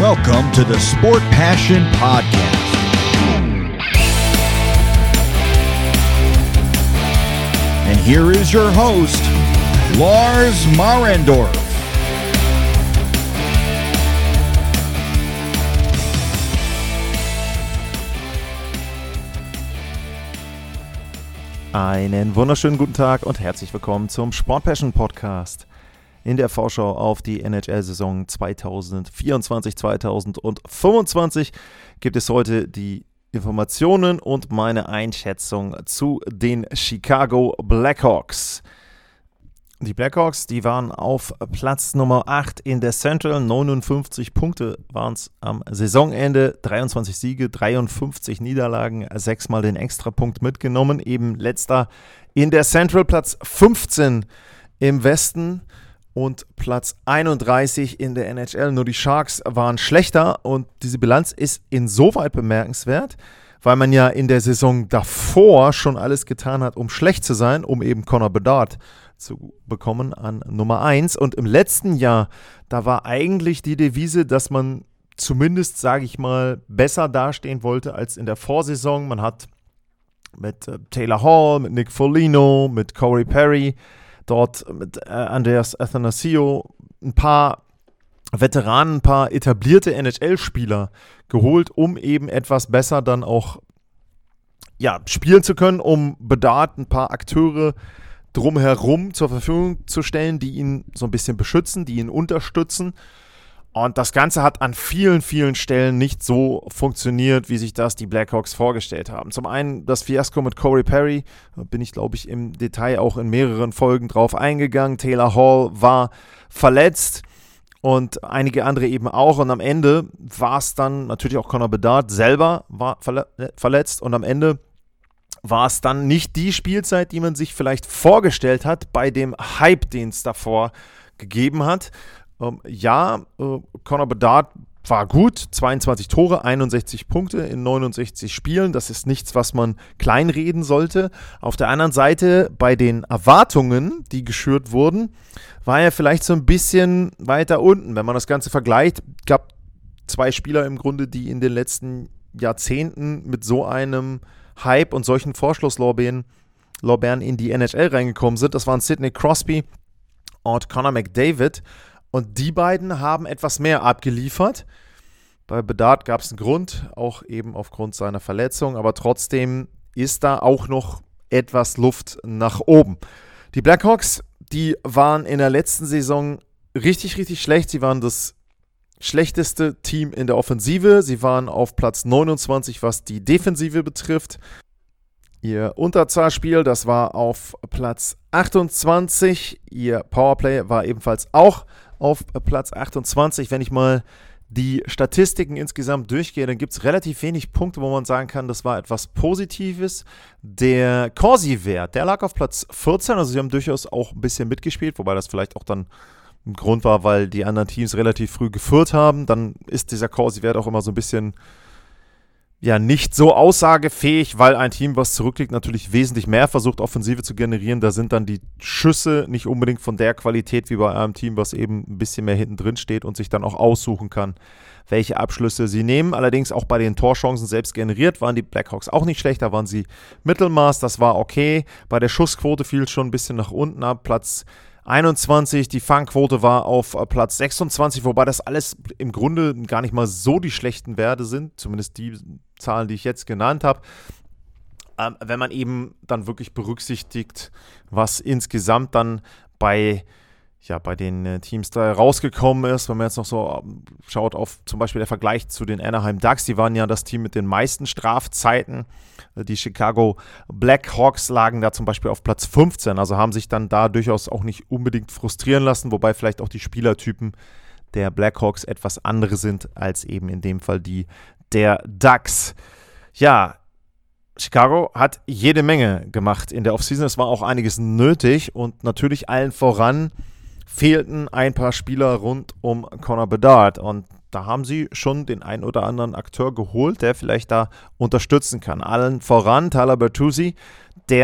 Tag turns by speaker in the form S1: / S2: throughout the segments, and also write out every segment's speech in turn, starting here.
S1: Welcome to the Sport Passion Podcast. And here is your host, Lars Marendorf.
S2: Einen wunderschönen guten Tag und herzlich willkommen zum Sport Passion Podcast. In der Vorschau auf die NHL-Saison 2024-2025 gibt es heute die Informationen und meine Einschätzung zu den Chicago Blackhawks. Die Blackhawks, die waren auf Platz Nummer 8 in der Central, 59 Punkte waren es am Saisonende, 23 Siege, 53 Niederlagen, 6-mal den Extrapunkt mitgenommen, eben letzter in der Central, Platz 15 im Westen und Platz 31 in der NHL. Nur die Sharks waren schlechter und diese Bilanz ist insoweit bemerkenswert, weil man ja in der Saison davor schon alles getan hat, um schlecht zu sein, um eben Connor Bedard zu bekommen an Nummer 1. Und im letzten Jahr, da war eigentlich die Devise, dass man zumindest, sage ich mal, besser dastehen wollte als in der Vorsaison. Man hat mit Taylor Hall, mit Nick Foligno, mit Corey Perry, dort mit Andreas Athanasiou ein paar Veteranen, ein paar etablierte NHL-Spieler geholt, um eben etwas besser dann auch spielen zu können, um Bedard ein paar Akteure drumherum zur Verfügung zu stellen, die ihn so ein bisschen beschützen, die ihn unterstützen. Und das Ganze hat an vielen, vielen Stellen nicht so funktioniert, wie sich das die Blackhawks vorgestellt haben. Zum einen das Fiasko mit Corey Perry, da bin ich, glaube ich, im Detail auch in mehreren Folgen drauf eingegangen. Taylor Hall war verletzt und einige andere eben auch. Und am Ende war es dann natürlich auch Connor Bedard selber war verletzt. Und am Ende war es dann nicht die Spielzeit, die man sich vielleicht vorgestellt hat bei dem Hype, den es davor gegeben hat. Connor Bedard war gut, 22 Tore, 61 Punkte in 69 Spielen. Das ist nichts, was man kleinreden sollte. Auf der anderen Seite, bei den Erwartungen, die geschürt wurden, war er vielleicht so ein bisschen weiter unten. Wenn man das Ganze vergleicht, gab zwei Spieler im Grunde, die in den letzten Jahrzehnten mit so einem Hype und solchen Vorschusslorbeeren in die NHL reingekommen sind. Das waren Sidney Crosby und Connor McDavid. Und die beiden haben etwas mehr abgeliefert. Bei Bedard gab es einen Grund, auch eben aufgrund seiner Verletzung. Aber trotzdem ist da auch noch etwas Luft nach oben. Die Blackhawks, die waren in der letzten Saison richtig, richtig schlecht. Sie waren das schlechteste Team in der Offensive. Sie waren auf Platz 29, was die Defensive betrifft. Ihr Unterzahlspiel, das war auf Platz 28. Ihr Powerplay war ebenfalls auch auf Platz 28. Wenn ich mal die Statistiken insgesamt durchgehe, dann gibt es relativ wenig Punkte, wo man sagen kann, das war etwas Positives. Der Corsi-Wert, der lag auf Platz 14, also sie haben durchaus auch ein bisschen mitgespielt, wobei das vielleicht auch dann ein Grund war, weil die anderen Teams relativ früh geführt haben. Dann ist dieser Corsi-Wert auch immer so ein bisschen nicht so aussagefähig, weil ein Team, was zurückliegt, natürlich wesentlich mehr versucht, Offensive zu generieren. Da sind dann die Schüsse nicht unbedingt von der Qualität wie bei einem Team, was eben ein bisschen mehr hinten drin steht und sich dann auch aussuchen kann, welche Abschlüsse sie nehmen. Allerdings auch bei den Torchancen selbst generiert waren die Blackhawks auch nicht schlecht. Da waren sie Mittelmaß, das war okay. Bei der Schussquote fiel es schon ein bisschen nach unten ab, Platz 21, die Fangquote war auf Platz 26, wobei das alles im Grunde gar nicht mal so die schlechten Werte sind, zumindest die Zahlen, die ich jetzt genannt habe. Wenn man eben dann wirklich berücksichtigt, was insgesamt dann bei den Teams da rausgekommen ist, wenn man jetzt noch so schaut auf zum Beispiel der Vergleich zu den Anaheim Ducks, die waren ja das Team mit den meisten Strafzeiten. Die Chicago Blackhawks lagen da zum Beispiel auf Platz 15, also haben sich dann da durchaus auch nicht unbedingt frustrieren lassen, wobei vielleicht auch die Spielertypen der Blackhawks etwas andere sind als eben in dem Fall die der Ducks. Ja, Chicago hat jede Menge gemacht in der Offseason, es war auch einiges nötig und natürlich allen voran fehlten ein paar Spieler rund um Connor Bedard und da haben sie schon den einen oder anderen Akteur geholt, der vielleicht da unterstützen kann. Allen voran Tyler Bertuzzi, der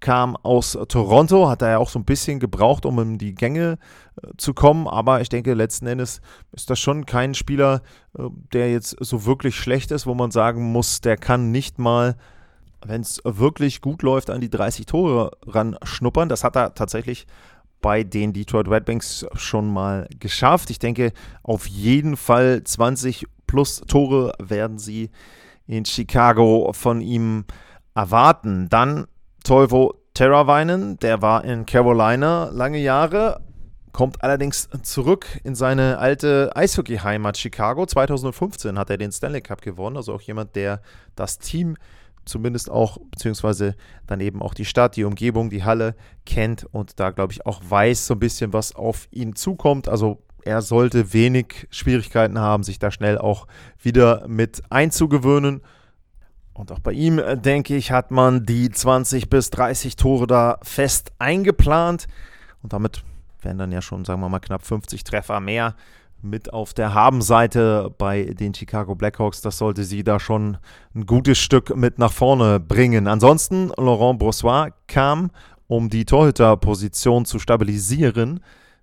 S2: kam aus Toronto, hat er ja auch so ein bisschen gebraucht, um in die Gänge zu kommen, aber ich denke, letzten Endes ist das schon kein Spieler, der jetzt so wirklich schlecht ist, wo man sagen muss, der kann nicht mal, wenn es wirklich gut läuft, an die 30 Tore ran schnuppern. Das hat er tatsächlich bei den Detroit Red Wings schon mal geschafft. Ich denke, auf jeden Fall 20 plus Tore werden sie in Chicago von ihm erwarten. Dann Teuvo Teravainen, der war in Carolina lange Jahre, kommt allerdings zurück in seine alte Eishockey-Heimat Chicago. 2015 hat er den Stanley Cup gewonnen, also auch jemand, der das Team zumindest auch, beziehungsweise dann eben auch die Stadt, die Umgebung, die Halle kennt und da, glaube ich, auch weiß so ein bisschen, was auf ihn zukommt. Also er sollte wenig Schwierigkeiten haben, sich da schnell auch wieder mit einzugewöhnen. Und auch bei ihm, denke ich, hat man die 20 bis 30 Tore da fest eingeplant. Und damit wären dann ja schon, sagen wir mal, knapp 50 Treffer mehr mit auf der Habenseite bei den Chicago Blackhawks. Das sollte sie da schon ein gutes Stück mit nach vorne bringen. Ansonsten, Laurent Brossoit kam, um die Torhüterposition zu stabilisieren.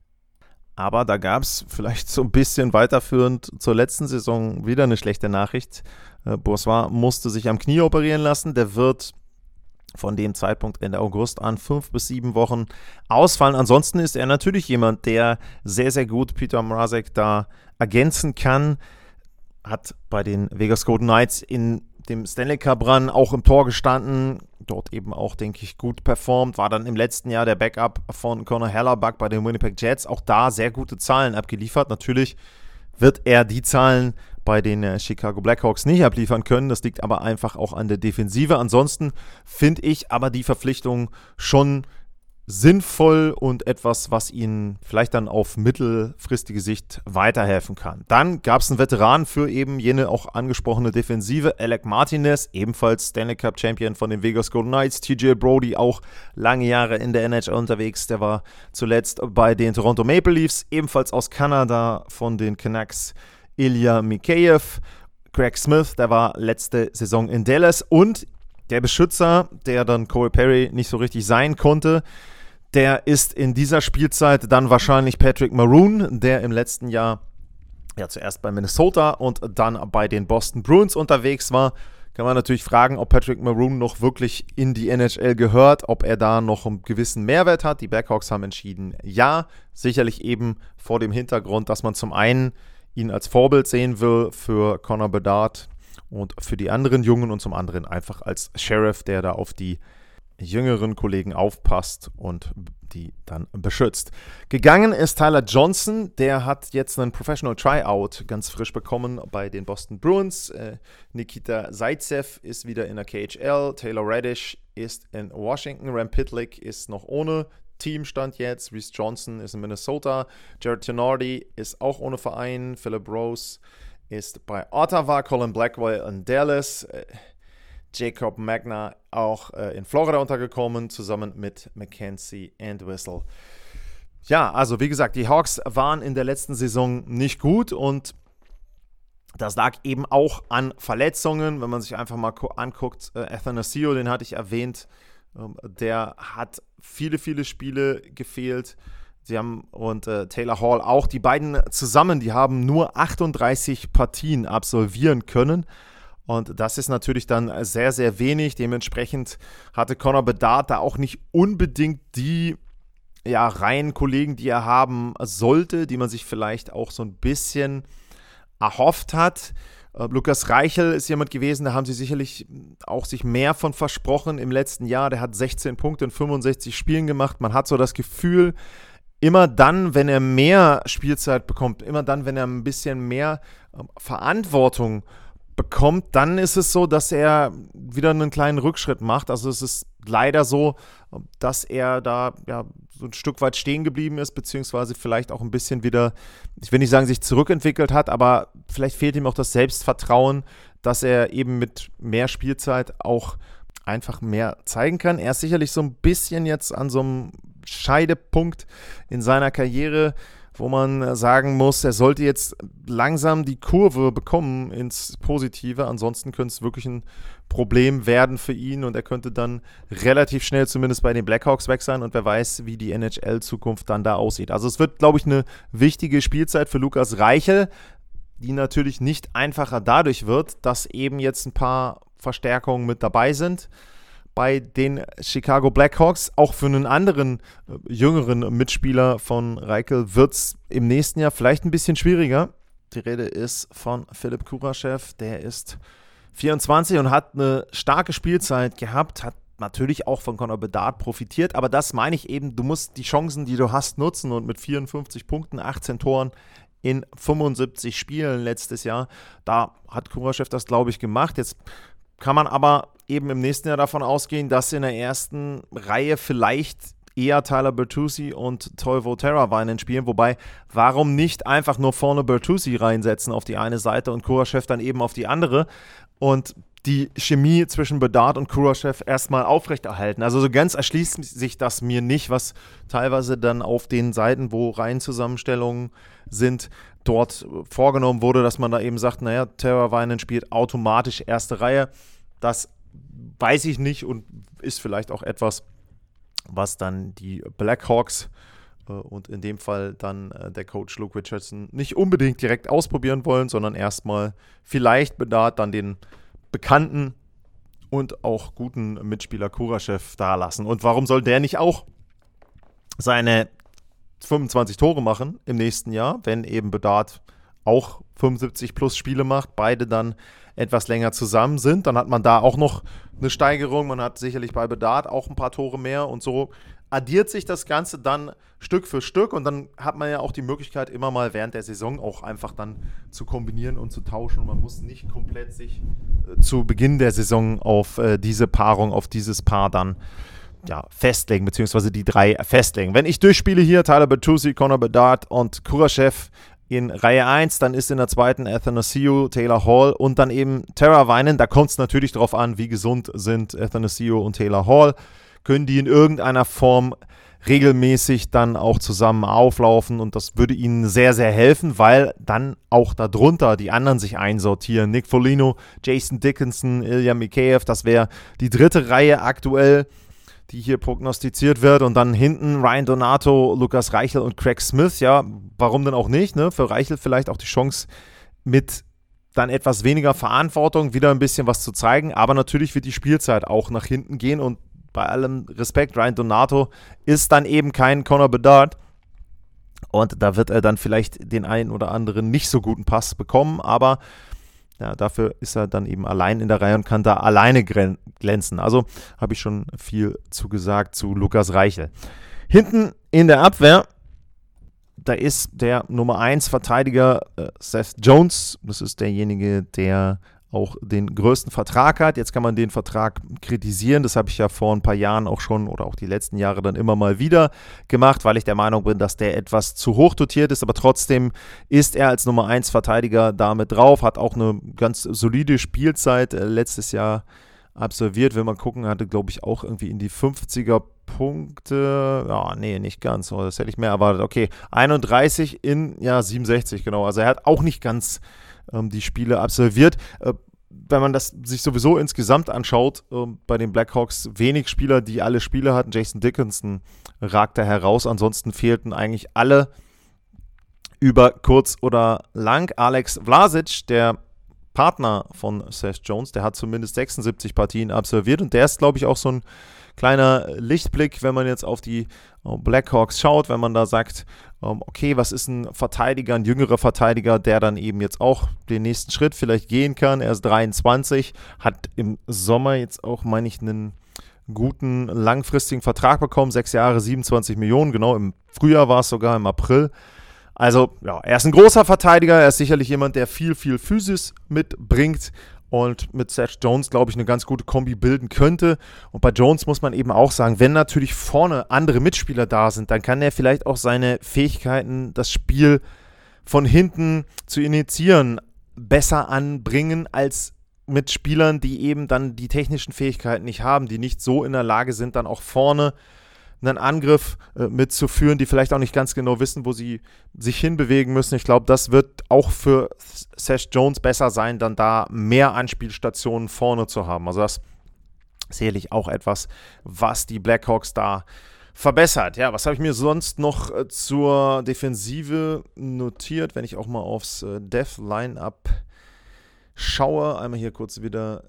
S2: Aber da gab es vielleicht so ein bisschen weiterführend zur letzten Saison wieder eine schlechte Nachricht. Brossoit musste sich am Knie operieren lassen. Der wird von dem Zeitpunkt Ende August an 5 bis 7 Wochen ausfallen. Ansonsten ist er natürlich jemand, der sehr, sehr gut Peter Mrazek da ergänzen kann. Hat bei den Vegas Golden Knights in dem Stanley Cup Run auch im Tor gestanden. Dort eben auch, denke ich, gut performt. War dann im letzten Jahr der Backup von Connor Hellebuck bei den Winnipeg Jets. Auch da sehr gute Zahlen abgeliefert. Natürlich wird er die Zahlen bei den Chicago Blackhawks nicht abliefern können. Das liegt aber einfach auch an der Defensive. Ansonsten finde ich aber die Verpflichtung schon sinnvoll und etwas, was ihnen vielleicht dann auf mittelfristige Sicht weiterhelfen kann. Dann gab es einen Veteran für eben jene auch angesprochene Defensive, Alec Martinez, ebenfalls Stanley Cup Champion von den Vegas Golden Knights, TJ Brodie, auch lange Jahre in der NHL unterwegs, der war zuletzt bei den Toronto Maple Leafs, ebenfalls aus Kanada von den Canucks, Ilya Mikheyev, Craig Smith, der war letzte Saison in Dallas und der Beschützer, der dann Corey Perry nicht so richtig sein konnte, der ist in dieser Spielzeit dann wahrscheinlich Patrick Maroon, der im letzten Jahr ja zuerst bei Minnesota und dann bei den Boston Bruins unterwegs war. Kann man natürlich fragen, ob Patrick Maroon noch wirklich in die NHL gehört, ob er da noch einen gewissen Mehrwert hat. Die Blackhawks haben entschieden, ja, sicherlich eben vor dem Hintergrund, dass man zum einen ihn als Vorbild sehen will für Connor Bedard und für die anderen Jungen und zum anderen einfach als Sheriff, der da auf die jüngeren Kollegen aufpasst und die dann beschützt. Gegangen ist Tyler Johnson, der hat jetzt einen Professional Tryout ganz frisch bekommen bei den Boston Bruins. Nikita Zaitsev ist wieder in der KHL, Taylor Radish ist in Washington, Rem Pitlick ist noch ohne Teamstand jetzt, Reese Johnson ist in Minnesota, Jared Tenardi ist auch ohne Verein, Philip Rose ist bei Ottawa, Colin Blackwell in Dallas, Jacob Magna auch in Florida untergekommen, zusammen mit Mackenzie Entwistle. Ja, also wie gesagt, die Hawks waren in der letzten Saison nicht gut und das lag eben auch an Verletzungen. Wenn man sich einfach mal anguckt, Athanasio, den hatte ich erwähnt, der hat viele, viele Spiele gefehlt. Sie haben und Taylor Hall auch, die beiden zusammen, die haben nur 38 Partien absolvieren können. Und das ist natürlich dann sehr, sehr wenig. Dementsprechend hatte Connor Bedard da auch nicht unbedingt die Reihenkollegen, die er haben sollte, die man sich vielleicht auch so ein bisschen erhofft hat. Lukas Reichel ist jemand gewesen, da haben sie sicherlich auch sich mehr von versprochen im letzten Jahr. Der hat 16 Punkte in 65 Spielen gemacht. Man hat so das Gefühl, immer dann, wenn er mehr Spielzeit bekommt, immer dann, wenn er ein bisschen mehr Verantwortung bekommt, dann ist es so, dass er wieder einen kleinen Rückschritt macht. Also es ist leider so, dass er da so ein Stück weit stehen geblieben ist, beziehungsweise vielleicht auch ein bisschen wieder, ich will nicht sagen, sich zurückentwickelt hat, aber vielleicht fehlt ihm auch das Selbstvertrauen, dass er eben mit mehr Spielzeit auch einfach mehr zeigen kann. Er ist sicherlich so ein bisschen jetzt an so einem Scheidepunkt in seiner Karriere, wo man sagen muss, er sollte jetzt langsam die Kurve bekommen ins Positive. Ansonsten könnte es wirklich ein Problem werden für ihn und er könnte dann relativ schnell zumindest bei den Blackhawks weg sein und wer weiß, wie die NHL-Zukunft dann da aussieht. Also es wird, glaube ich, eine wichtige Spielzeit für Lukas Reichel, die natürlich nicht einfacher dadurch wird, dass eben jetzt ein paar Verstärkungen mit dabei sind. Bei den Chicago Blackhawks, auch für einen anderen jüngeren Mitspieler von Reichel, wird es im nächsten Jahr vielleicht ein bisschen schwieriger. Die Rede ist von Philipp Kurashev, der ist 24 und hat eine starke Spielzeit gehabt, hat natürlich auch von Connor Bedard profitiert, aber das meine ich eben, du musst die Chancen, die du hast, nutzen und mit 54 Punkten, 18 Toren in 75 Spielen letztes Jahr, da hat Kurashev das, glaube ich, gemacht. Jetzt kann man aber eben im nächsten Jahr davon ausgehen, dass in der ersten Reihe vielleicht eher Tyler Bertuzzi und Teuvo Teravainen spielen, wobei, warum nicht einfach nur vorne Bertuzzi reinsetzen auf die eine Seite und Kurashev dann eben auf die andere und die Chemie zwischen Bedard und Kurashev erstmal aufrechterhalten. Also so ganz erschließt sich das mir nicht, was teilweise dann auf den Seiten, wo Reihenzusammenstellungen sind, dort vorgenommen wurde, dass man da eben sagt, naja, Teravainen spielt automatisch erste Reihe. Das weiß ich nicht und ist vielleicht auch etwas, was dann die Blackhawks und in dem Fall dann der Coach Luke Richardson nicht unbedingt direkt ausprobieren wollen, sondern erstmal vielleicht Bedard dann den bekannten und auch guten Mitspieler Kurashev da lassen. Und warum soll der nicht auch seine 25 Tore machen im nächsten Jahr, wenn eben Bedard auch 75 plus Spiele macht, beide dann etwas länger zusammen sind, dann hat man da auch noch eine Steigerung, man hat sicherlich bei Bedard auch ein paar Tore mehr und so addiert sich das Ganze dann Stück für Stück und dann hat man ja auch die Möglichkeit, immer mal während der Saison auch einfach dann zu kombinieren und zu tauschen und man muss nicht komplett sich zu Beginn der Saison auf diese Paarung, auf dieses Paar dann festlegen, beziehungsweise die drei festlegen. Wenn ich durchspiele hier, Tyler Bertuzzi, Connor Bedard und Kurashev in Reihe 1, dann ist in der zweiten Athanasiou, Taylor Hall und dann eben Teravainen. Da kommt es natürlich darauf an, wie gesund sind Athanasiou und Taylor Hall. Können die in irgendeiner Form regelmäßig dann auch zusammen auflaufen und das würde ihnen sehr, sehr helfen, weil dann auch darunter die anderen sich einsortieren. Nick Foligno, Jason Dickinson, Ilya Mikheyev, das wäre die dritte Reihe aktuell, die hier prognostiziert wird und dann hinten Ryan Donato, Lukas Reichel und Craig Smith, ja, warum denn auch nicht, ne? Für Reichel vielleicht auch die Chance mit dann etwas weniger Verantwortung wieder ein bisschen was zu zeigen, aber natürlich wird die Spielzeit auch nach hinten gehen und bei allem Respekt, Ryan Donato ist dann eben kein Connor Bedard und da wird er dann vielleicht den einen oder anderen nicht so guten Pass bekommen, aber ja, dafür ist er dann eben allein in der Reihe und kann da alleine glänzen. Also habe ich schon viel zugesagt zu Lukas Reichel. Hinten in der Abwehr, da ist der Nummer 1 Verteidiger Seth Jones. Das ist derjenige, der auch den größten Vertrag hat. Jetzt kann man den Vertrag kritisieren. Das habe ich ja vor ein paar Jahren auch schon oder auch die letzten Jahre dann immer mal wieder gemacht, weil ich der Meinung bin, dass der etwas zu hoch dotiert ist. Aber trotzdem ist er als Nummer 1 Verteidiger damit drauf, hat auch eine ganz solide Spielzeit letztes Jahr absolviert. Wenn man gucken, hatte, glaube ich, auch irgendwie in die 50er Punkte. Ja, nee, nicht ganz. Das hätte ich mehr erwartet. Okay, 31 in 67, genau. Also er hat auch nicht ganz die Spiele absolviert. Wenn man das sich sowieso insgesamt anschaut, bei den Blackhawks wenig Spieler, die alle Spiele hatten. Jason Dickinson ragt da heraus. Ansonsten fehlten eigentlich alle über kurz oder lang. Alex Vlasic, der Partner von Seth Jones, der hat zumindest 76 Partien absolviert und der ist, glaube ich, auch so ein kleiner Lichtblick, wenn man jetzt auf die Blackhawks schaut, wenn man da sagt, okay, was ist ein Verteidiger, ein jüngerer Verteidiger, der dann eben jetzt auch den nächsten Schritt vielleicht gehen kann. Er ist 23, hat im Sommer jetzt auch, meine ich, einen guten langfristigen Vertrag bekommen, 6 Jahre, 27 Millionen, genau, im Frühjahr war es sogar, im April. Also, ja, er ist ein großer Verteidiger, er ist sicherlich jemand, der viel, viel Physis mitbringt und mit Seth Jones, glaube ich, eine ganz gute Kombi bilden könnte. Und bei Jones muss man eben auch sagen, wenn natürlich vorne andere Mitspieler da sind, dann kann er vielleicht auch seine Fähigkeiten, das Spiel von hinten zu initiieren, besser anbringen als mit Spielern, die eben dann die technischen Fähigkeiten nicht haben, die nicht so in der Lage sind, dann auch vorne einen Angriff mitzuführen, die vielleicht auch nicht ganz genau wissen, wo sie sich hinbewegen müssen. Ich glaube, das wird auch für Seth Jones besser sein, dann da mehr Anspielstationen vorne zu haben. Also das ist sicherlich auch etwas, was die Blackhawks da verbessert. Ja, was habe ich mir sonst noch zur Defensive notiert, wenn ich auch mal aufs Dev-Line-Up schaue, einmal hier kurz wieder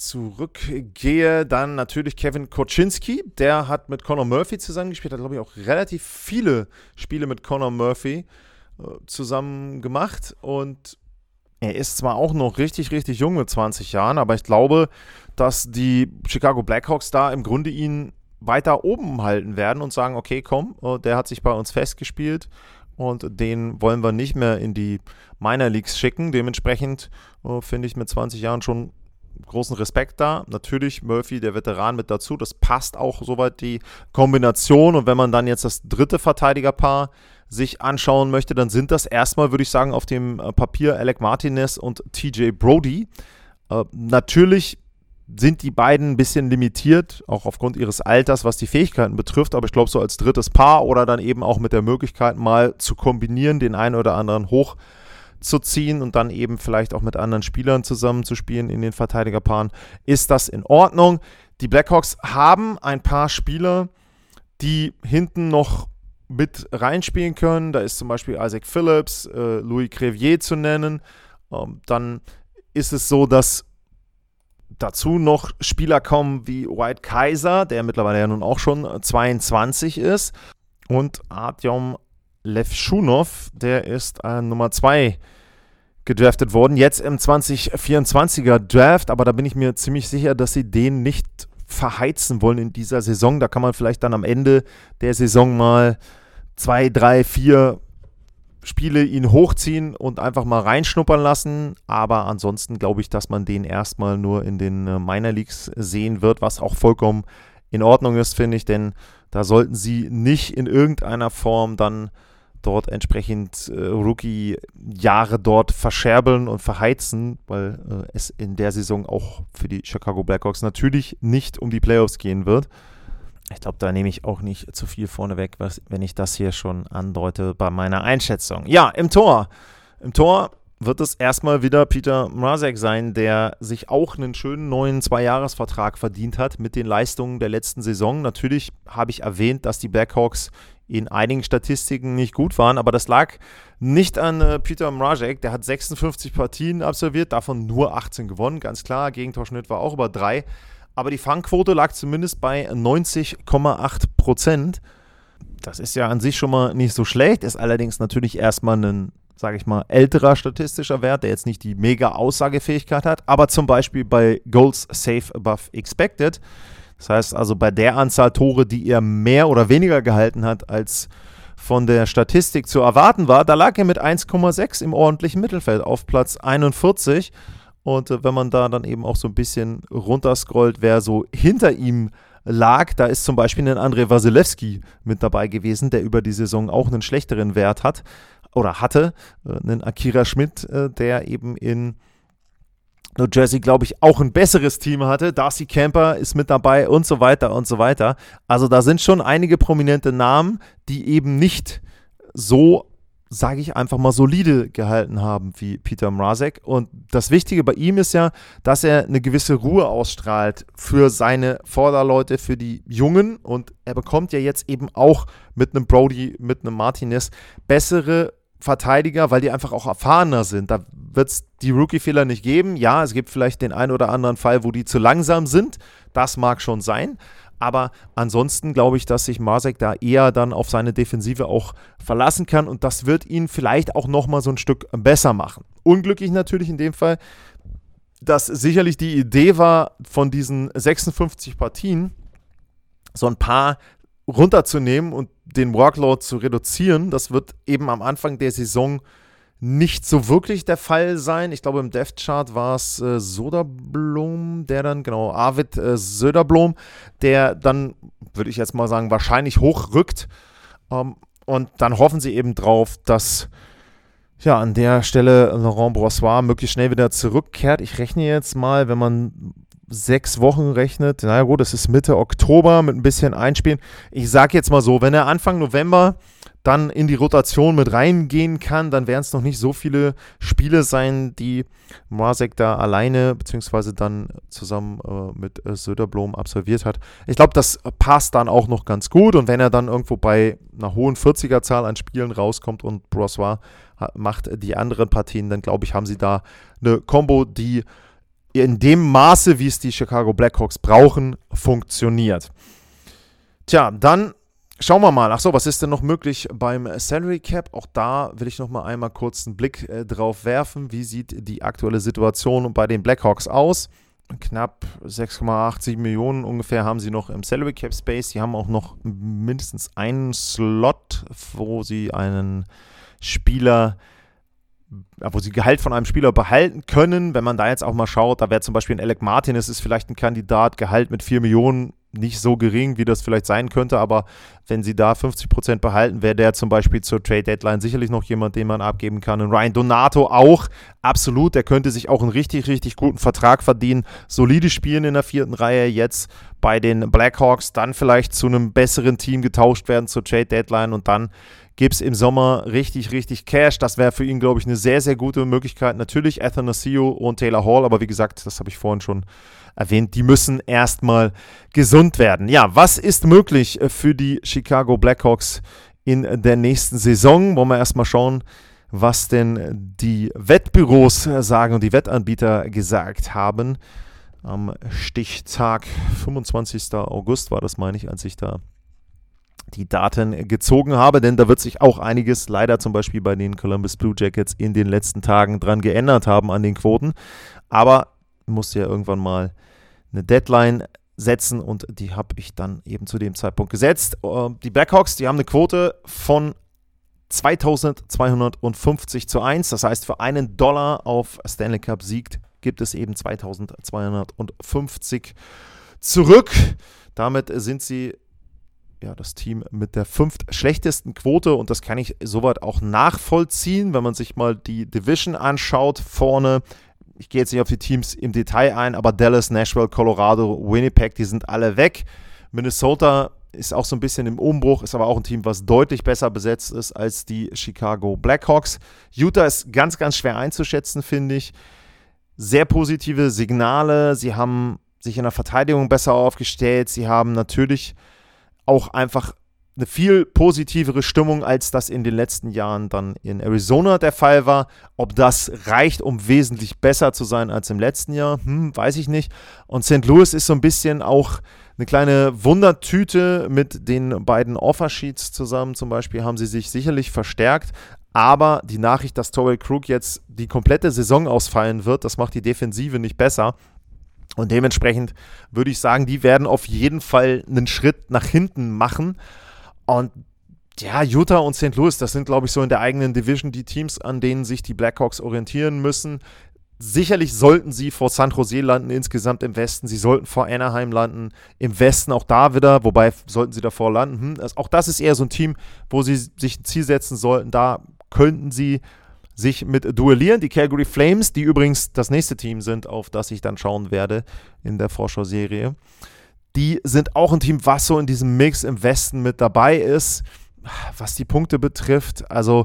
S2: zurückgehe, dann natürlich Kevin Korchinski, der hat mit Connor Murphy zusammengespielt, hat glaube ich auch relativ viele Spiele mit Connor Murphy zusammen gemacht und er ist zwar auch noch richtig, richtig jung mit 20 Jahren, aber ich glaube, dass die Chicago Blackhawks da im Grunde ihn weiter oben halten werden und sagen, okay, komm, der hat sich bei uns festgespielt und den wollen wir nicht mehr in die Minor Leagues schicken. Dementsprechend finde ich mit 20 Jahren schon großen Respekt da. Natürlich Murphy, der Veteran, mit dazu. Das passt auch soweit die Kombination. Und wenn man dann jetzt das dritte Verteidigerpaar sich anschauen möchte, dann sind das erstmal, würde ich sagen, auf dem Papier Alec Martinez und TJ Brodie. Natürlich sind die beiden ein bisschen limitiert, auch aufgrund ihres Alters, was die Fähigkeiten betrifft. Aber ich glaube, so als drittes Paar oder dann eben auch mit der Möglichkeit, mal zu kombinieren, den einen oder anderen hochzuziehen und dann eben vielleicht auch mit anderen Spielern zusammenzuspielen in den Verteidigerpaaren, ist das in Ordnung. Die Blackhawks haben ein paar Spieler, die hinten noch mit reinspielen können. Da ist zum Beispiel Isaac Phillips, Louis Crevier zu nennen. Dann ist es so, dass dazu noch Spieler kommen wie Wyatt Kaiser, der mittlerweile ja nun auch schon 22 ist, und Artyom Levshunov, der ist Nummer 2 gedraftet worden, jetzt im 2024er Draft, aber da bin ich mir ziemlich sicher, dass sie den nicht verheizen wollen in dieser Saison. Da kann man vielleicht dann am Ende der Saison mal 2, 3, 4 Spiele ihn hochziehen und einfach mal reinschnuppern lassen, aber ansonsten glaube ich, dass man den erstmal nur in den Minor Leagues sehen wird, was auch vollkommen in Ordnung ist, finde ich, denn da sollten sie nicht in irgendeiner Form dann dort entsprechend Rookie-Jahre dort verscherbeln und verheizen, weil es in der Saison auch für die Chicago Blackhawks natürlich nicht um die Playoffs gehen wird. Ich glaube, da nehme ich auch nicht zu viel vorneweg, wenn ich das hier schon andeute bei meiner Einschätzung. Ja, im Tor. Im Tor wird es erstmal wieder Peter Mrazek sein, der sich auch einen schönen neuen 2-Jahres-Vertrag verdient hat mit den Leistungen der letzten Saison. Natürlich habe ich erwähnt, dass die Blackhawks in einigen Statistiken nicht gut waren, aber das lag nicht an Peter Mrazek. Der hat 56 Partien absolviert, davon nur 18 gewonnen, ganz klar. Gegentorschnitt war auch über 3. Aber die Fangquote lag zumindest bei 90,8%. Das ist ja an sich schon mal nicht so schlecht, ist allerdings natürlich erstmal ein, sage ich mal, älterer statistischer Wert, der jetzt nicht die mega Aussagefähigkeit hat, aber zum Beispiel bei Goals Save Above Expected, das heißt also bei der Anzahl Tore, die er mehr oder weniger gehalten hat, als von der Statistik zu erwarten war, da lag er mit 1,6 im ordentlichen Mittelfeld auf Platz 41. Und wenn man da dann eben auch so ein bisschen runterscrollt, wer so hinter ihm lag, da ist zum Beispiel ein Andrei Vasilevskiy mit dabei gewesen, der über die Saison auch einen schlechteren Wert hat oder hatte. Einen Akira Schmidt, der eben in New Jersey, glaube ich, auch ein besseres Team hatte. Darcy Camper ist mit dabei und so weiter und so weiter. Also da sind schon einige prominente Namen, die eben nicht so, sage ich einfach mal, solide gehalten haben wie Peter Mrazek. Und das Wichtige bei ihm ist ja, dass er eine gewisse Ruhe ausstrahlt für seine Vorderleute, für die Jungen. Und er bekommt ja jetzt eben auch mit einem Brodie, mit einem Martinez bessere Verteidiger, weil die einfach auch erfahrener sind. Da wird es die Rookie-Fehler nicht geben. Ja, es gibt vielleicht den einen oder anderen Fall, wo die zu langsam sind. Das mag schon sein. Aber ansonsten glaube ich, dass sich Mrazek da eher dann auf seine Defensive auch verlassen kann und das wird ihn vielleicht auch nochmal so ein Stück besser machen. Unglücklich natürlich in dem Fall, dass sicherlich die Idee war, von diesen 56 Partien so ein paar runterzunehmen und den Workload zu reduzieren. Das wird eben am Anfang der Saison nicht so wirklich der Fall sein. Ich glaube, im Depth-Chart war es Söderblom, der dann, genau, Arvid Söderblom, der dann, würde ich jetzt mal sagen, wahrscheinlich hochrückt. Und dann hoffen sie eben drauf, dass ja an der Stelle Laurent Brossoit möglichst schnell wieder zurückkehrt. Ich rechne jetzt mal, wenn man 6 Wochen rechnet, naja gut, es ist Mitte Oktober mit ein bisschen Einspielen. Ich sage jetzt mal so, wenn er Anfang November dann in die Rotation mit reingehen kann, dann werden es noch nicht so viele Spiele sein, die Mrazek da alleine beziehungsweise dann zusammen mit Söderblom absolviert hat. Ich glaube, das passt dann auch noch ganz gut, und wenn er dann irgendwo bei einer hohen 40er-Zahl an Spielen rauskommt und Brossoit macht die anderen Partien, dann glaube ich, haben sie da eine Kombo, die in dem Maße, wie es die Chicago Blackhawks brauchen, funktioniert. Tja, dann schauen wir mal. Achso, was ist denn noch möglich beim Salary Cap? Auch da will ich noch mal einmal kurz einen Blick drauf werfen. Wie sieht die aktuelle Situation bei den Blackhawks aus? Knapp 6,87 Millionen ungefähr haben sie noch im Salary Cap Space. Sie haben auch noch mindestens einen Slot, wo sie einen Spieler, wo sie Gehalt von einem Spieler behalten können. Wenn man da jetzt auch mal schaut, da wäre zum Beispiel ein Alec Martinez ist vielleicht ein Kandidat, Gehalt mit 4 Millionen, nicht so gering, wie das vielleicht sein könnte, aber wenn sie da 50% behalten, wäre der zum Beispiel zur Trade-Deadline sicherlich noch jemand, den man abgeben kann. Und Ryan Donato auch, absolut, der könnte sich auch einen richtig, richtig guten Vertrag verdienen, solide spielen in der 4. Reihe, jetzt bei den Blackhawks, dann vielleicht zu einem besseren Team getauscht werden zur Trade-Deadline, und dann gibt es im Sommer richtig, richtig Cash. Das wäre für ihn, glaube ich, eine sehr, sehr gute Möglichkeit. Natürlich Athanasiou und Taylor Hall, aber wie gesagt, das habe ich vorhin schon erwähnt, die müssen erstmal gesund werden. Ja, was ist möglich für die Chicago Blackhawks in der nächsten Saison? Wollen wir erstmal schauen, was denn die Wettbüros sagen und die Wettanbieter gesagt haben. Am Stichtag 25. August war das, meine ich, als ich da die Daten gezogen habe, denn da wird sich auch einiges leider zum Beispiel bei den Columbus Blue Jackets in den letzten Tagen dran geändert haben an den Quoten. Aber musste ja irgendwann mal eine Deadline setzen, und die habe ich dann eben zu dem Zeitpunkt gesetzt. Die Blackhawks, die haben eine Quote von 2250:1. Das heißt, für $1 auf Stanley Cup Sieg gibt es eben 2250 zurück. Damit sind sie das Team mit der 5. schlechtesten Quote, und das kann ich soweit auch nachvollziehen, wenn man sich mal die Division anschaut vorne. Ich gehe jetzt nicht auf die Teams im Detail ein, aber Dallas, Nashville, Colorado, Winnipeg, die sind alle weg. Minnesota ist auch so ein bisschen im Umbruch, ist aber auch ein Team, was deutlich besser besetzt ist als die Chicago Blackhawks. Utah ist ganz, ganz schwer einzuschätzen, finde ich. Sehr positive Signale. Sie haben sich in der Verteidigung besser aufgestellt. Sie haben natürlich auch einfach eine viel positivere Stimmung, als das in den letzten Jahren dann in Arizona der Fall war. Ob das reicht, um wesentlich besser zu sein als im letzten Jahr, weiß ich nicht. Und St. Louis ist so ein bisschen auch eine kleine Wundertüte mit den beiden Offersheets zusammen. Zum Beispiel haben sie sich sicherlich verstärkt. Aber die Nachricht, dass Torrey Krug jetzt die komplette Saison ausfallen wird, das macht die Defensive nicht besser. Und dementsprechend würde ich sagen, die werden auf jeden Fall einen Schritt nach hinten machen. Und ja, Utah und St. Louis, das sind, glaube ich, so in der eigenen Division die Teams, an denen sich die Blackhawks orientieren müssen. Sicherlich sollten sie vor San Jose landen insgesamt im Westen. Sie sollten vor Anaheim landen im Westen, auch da wieder. Wobei, sollten sie davor landen? Auch das ist eher so ein Team, wo sie sich ein Ziel setzen sollten. Da könnten sie sich mit duellieren. Die Calgary Flames, die übrigens das nächste Team sind, auf das ich dann schauen werde in der Vorschau-Serie, die sind auch ein Team, was so in diesem Mix im Westen mit dabei ist, was die Punkte betrifft. Also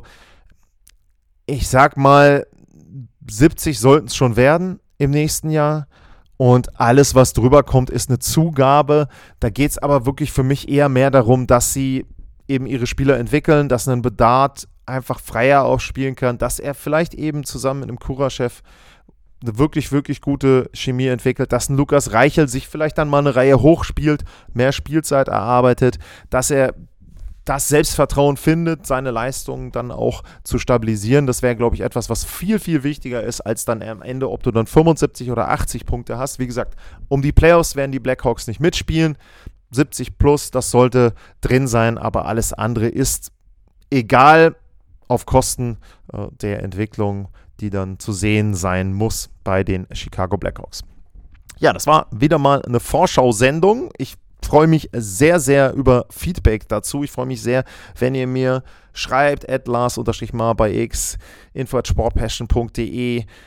S2: ich sag mal, 70 sollten es schon werden im nächsten Jahr. Und alles, was drüber kommt, ist eine Zugabe. Da geht es aber wirklich für mich eher mehr darum, dass sie eben ihre Spieler entwickeln, dass ein Bedard einfach freier aufspielen kann, dass er vielleicht eben zusammen mit einem Kuraschew eine wirklich, wirklich gute Chemie entwickelt, dass ein Lukas Reichel sich vielleicht dann mal eine Reihe hochspielt, mehr Spielzeit erarbeitet, dass er das Selbstvertrauen findet, seine Leistungen dann auch zu stabilisieren. Das wäre, glaube ich, etwas, was viel, viel wichtiger ist, als dann am Ende, ob du dann 75 oder 80 Punkte hast. Wie gesagt, um die Playoffs werden die Blackhawks nicht mitspielen. 70 plus, das sollte drin sein, aber alles andere ist egal, auf Kosten der Entwicklung, die dann zu sehen sein muss bei den Chicago Blackhawks. Ja, das war wieder mal eine Vorschau-Sendung. Ich freue mich sehr, sehr über Feedback dazu. Ich freue mich sehr, wenn ihr mir schreibt, @Lars_Mar bei X, info@sportpassion.de.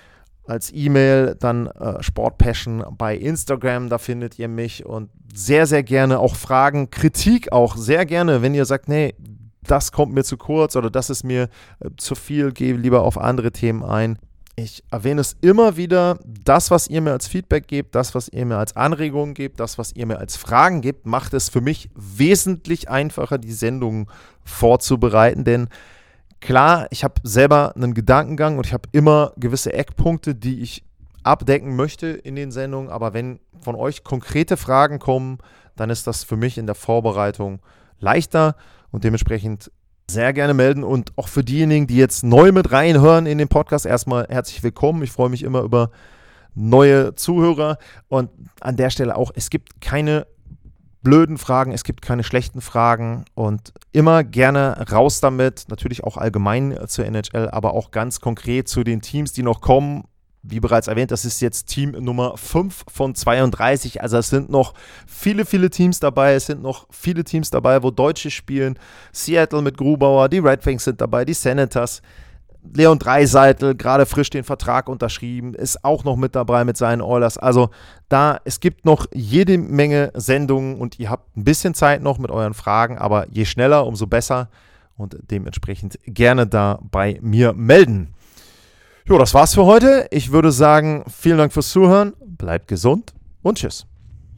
S2: als E-Mail, dann Sportpassion bei Instagram, da findet ihr mich und sehr, sehr gerne auch Fragen, Kritik auch sehr gerne, wenn ihr sagt, nee, das kommt mir zu kurz oder das ist mir zu viel, gehe lieber auf andere Themen ein. Ich erwähne es immer wieder, das, was ihr mir als Feedback gebt, das, was ihr mir als Anregungen gebt, das, was ihr mir als Fragen gebt, macht es für mich wesentlich einfacher, die Sendungen vorzubereiten, denn klar, ich habe selber einen Gedankengang und ich habe immer gewisse Eckpunkte, die ich abdecken möchte in den Sendungen, aber wenn von euch konkrete Fragen kommen, dann ist das für mich in der Vorbereitung leichter und dementsprechend sehr gerne melden und auch für diejenigen, die jetzt neu mit reinhören in den Podcast, erstmal herzlich willkommen. Ich freue mich immer über neue Zuhörer und an der Stelle auch, es gibt keine blöden Fragen, es gibt keine schlechten Fragen und immer gerne raus damit, natürlich auch allgemein zur NHL, aber auch ganz konkret zu den Teams, die noch kommen. Wie bereits erwähnt, das ist jetzt Team Nummer 5 von 32, also es sind noch viele, viele Teams dabei, es sind noch viele Teams dabei, wo Deutsche spielen, Seattle mit Grubauer, die Red Wings sind dabei, die Senators, Leon Draisaitl, gerade frisch den Vertrag unterschrieben, ist auch noch mit dabei mit seinen Oilers. Also es gibt noch jede Menge Sendungen und ihr habt ein bisschen Zeit noch mit euren Fragen, aber je schneller, umso besser und dementsprechend gerne da bei mir melden. Jo, das war's für heute. Ich würde sagen, vielen Dank fürs Zuhören, bleibt gesund und tschüss.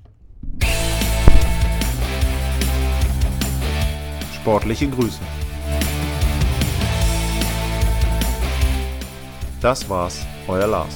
S3: Sportliche Grüße. Das war's, euer Lars.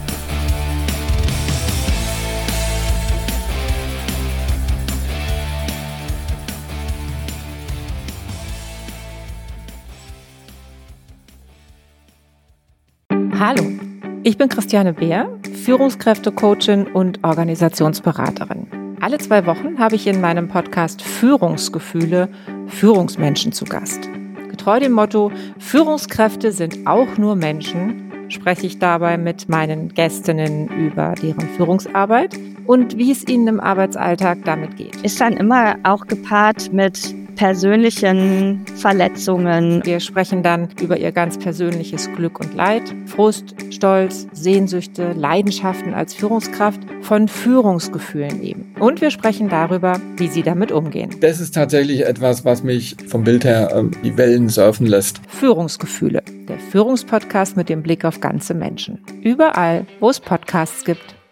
S4: Hallo, ich bin Christiane Beer, Führungskräftecoachin und Organisationsberaterin. Alle 2 Wochen habe ich in meinem Podcast Führungsgefühle Führungsmenschen zu Gast. Getreu dem Motto, Führungskräfte sind auch nur Menschen, spreche ich dabei mit meinen Gästinnen über deren Führungsarbeit und wie es ihnen im Arbeitsalltag damit geht.
S5: Ist dann immer auch gepaart mit persönlichen Verletzungen.
S4: Wir sprechen dann über ihr ganz persönliches Glück und Leid, Frust, Stolz, Sehnsüchte, Leidenschaften als Führungskraft, von Führungsgefühlen eben. Und wir sprechen darüber, wie sie damit umgehen.
S6: Das ist tatsächlich etwas, was mich vom Bild her die Wellen surfen lässt.
S4: Führungsgefühle, der Führungspodcast mit dem Blick auf ganze Menschen. Überall, wo es Podcasts gibt.